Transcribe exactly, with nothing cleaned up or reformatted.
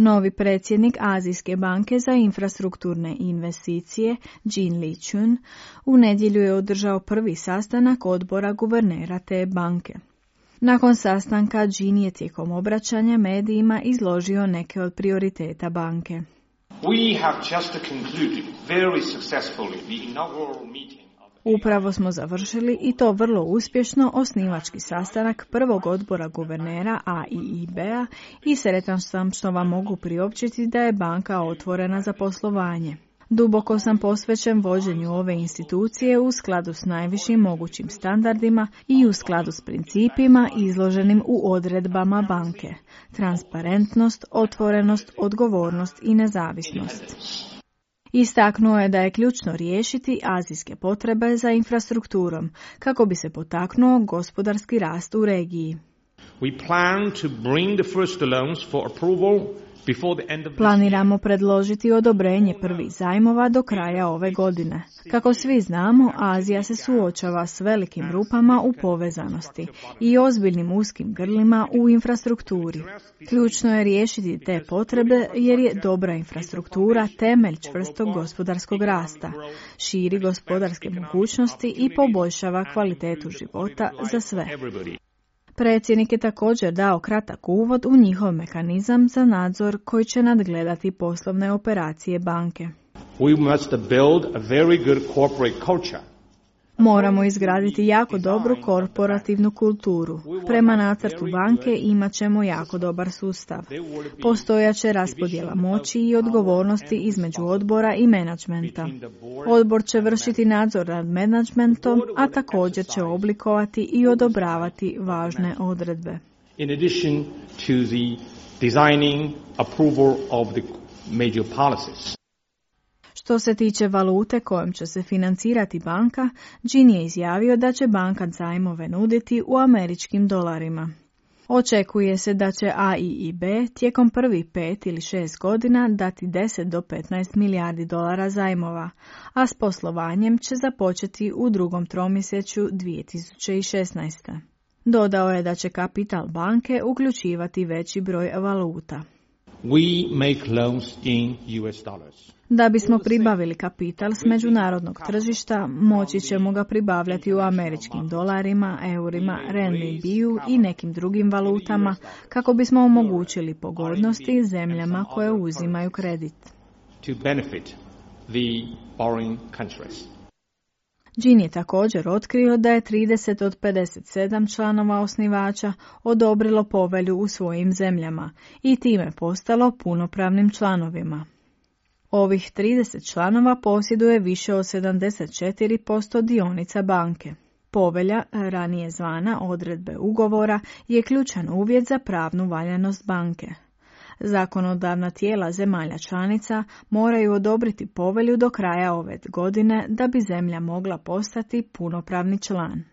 Novi predsjednik Azijske banke za infrastrukturne investicije, Jin Lichun, u nedjelju je održao prvi sastanak odbora guvernera te banke. Nakon sastanka, Jin je tijekom obraćanja medijima izložio neke od prioriteta banke. We have just concluded very successfully the inaugural meeting. Upravo smo završili i to vrlo uspješno osnivački sastanak prvog odbora guvernera A I I B-a i sretan sam što vam mogu priopćiti da je banka otvorena za poslovanje. Duboko sam posvećen vođenju ove institucije u skladu s najvišim mogućim standardima i u skladu s principima izloženim u odredbama banke. Transparentnost, otvorenost, odgovornost i nezavisnost. Istaknuo je da je ključno riješiti azijske potrebe za infrastrukturom kako bi se potaknuo gospodarski rast u regiji. We plan to bring the first loans for approval before the end of Planiramo predložiti odobrenje prvih zajmova do kraja ove godine. Kako svi znamo, Azija se suočava s velikim rupama u povezanosti i ozbiljnim uskim grlima u infrastrukturi. Ključno je riješiti te potrebe jer je dobra infrastruktura temelj čvrstog gospodarskog rasta, širi gospodarske mogućnosti i poboljšava kvalitetu života za sve. Predsjednik je također dao kratak uvod u njihov mehanizam za nadzor koji će nadgledati poslovne operacije banke. We must build a very good corporate culture. Moramo izgraditi jako dobru korporativnu kulturu. Prema nacrtu banke imat ćemo jako dobar sustav. Postojaće raspodjela moći i odgovornosti između odbora i menadžmenta. Odbor će vršiti nadzor nad menadžmentom, a također će oblikovati i odobravati važne odredbe. In addition to the designing approval of the major policies. Što se tiče valute kojom će se financirati banka, Jin je izjavio da će banka zajmove nuditi u američkim dolarima. Očekuje se da će A I I B tijekom prvih pet ili šest godina dati deset do petnaest milijardi dolara zajmova, a s poslovanjem će započeti u drugom tromjesečju dvije tisuće šesnaeste. Dodao je da će kapital banke uključivati veći broj valuta. We make loans in U S dollars. Da bismo pribavili kapital s međunarodnog tržišta, moći ćemo ga pribavljati u američkim dolarima, eurima, renminbiju i nekim drugim valutama kako bismo omogućili pogodnosti zemljama koje uzimaju kredit. To benefit the borrowing countries. Jin je također otkrio da je trideset od pedeset sedam članova osnivača odobrilo povelju u svojim zemljama i time postalo punopravnim članovima. Ovih trideset članova posjeduje više od sedamdeset četiri posto dionica banke. Povelja, ranije zvana odredbe ugovora, je ključan uvjet za pravnu valjanost banke. Zakonodavna tijela zemalja članica moraju odobriti povelju do kraja ove godine da bi zemlja mogla postati punopravni član.